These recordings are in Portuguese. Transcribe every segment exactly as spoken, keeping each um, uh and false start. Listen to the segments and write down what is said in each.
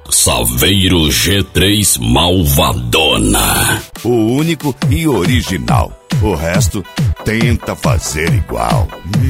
Saveiro G três Malvadona. O único e original. O resto tenta fazer igual.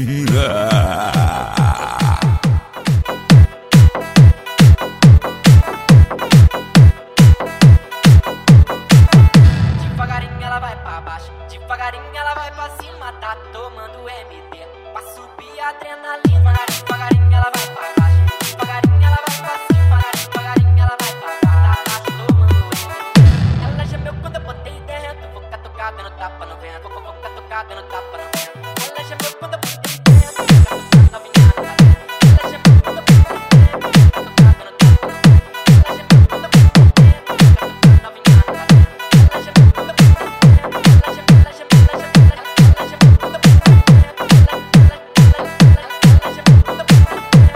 Devagarinho ela vai pra baixo, devagarinho ela vai pra cima, tá tomando M D pra subir a adrenalina. Devagarinho ela vai pra baixo, devagarinho ela vai pra cima, devagarinho ela vai pra baixo, tá tomando M D. Ela gemeu quando eu botei dentro, vou catucar dando tapa no vento, vou vou catucar dando tapa no vento. Ela gemeu quando eu botei dentro, novinha na cadeira. Ela gemeu quando eu botei dentro, catucar dando tapa no vento. Ela gemeu quando eu botei dentro, novinha na cadeira. Ela gemeu quando eu botei dentro, ela gemeu, ela gemeu, ela gemeu, ela gemeu quando eu botei dentro, ela gemeu quando eu botei dentro.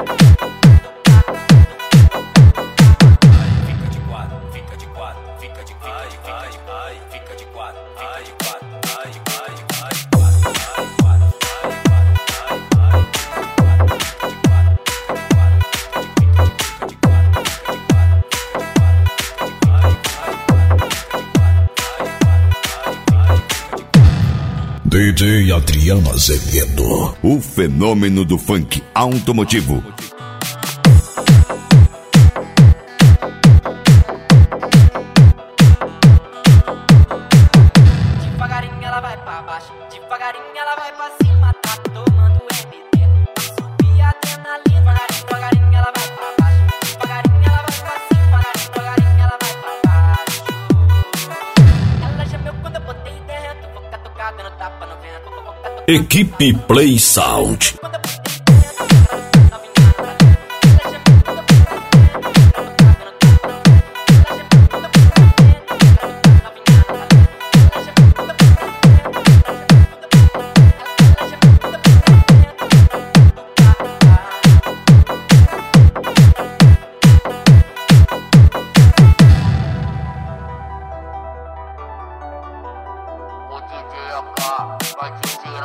Fica de quatro, fica de quatro, fica de quatro, fica de quatro, fica de quatro, fica de quatro, ai, ai, ai, quatro, ai, quatro, ai, quatro, ai, ai, D J Adriano Azevedo. O fenômeno do funk automotivo. Devagarinho ela vai pra baixo, devagarinho ela vai pra cima, tá tomando M D pra subir a adrenalina. Devagarinho ela vai pra baixo, devagarinho ela vai pra cima, devagarinho ela vai pra baixo. Ela gemeu quando eu botei dentro, vou catucar dando tapa no vento, vou catucar. Equipe Play Sound. Quando eu botei dentro, novinha na cadeira. Ela gemeu quando eu botei dentro, catucar dando tapa no vento. Ela gemeu quando eu botei dentro, novinha na cadeira. Ela gemeu quando eu botei dentro, ela gemeu quando eu botei O D J A K vai te tirar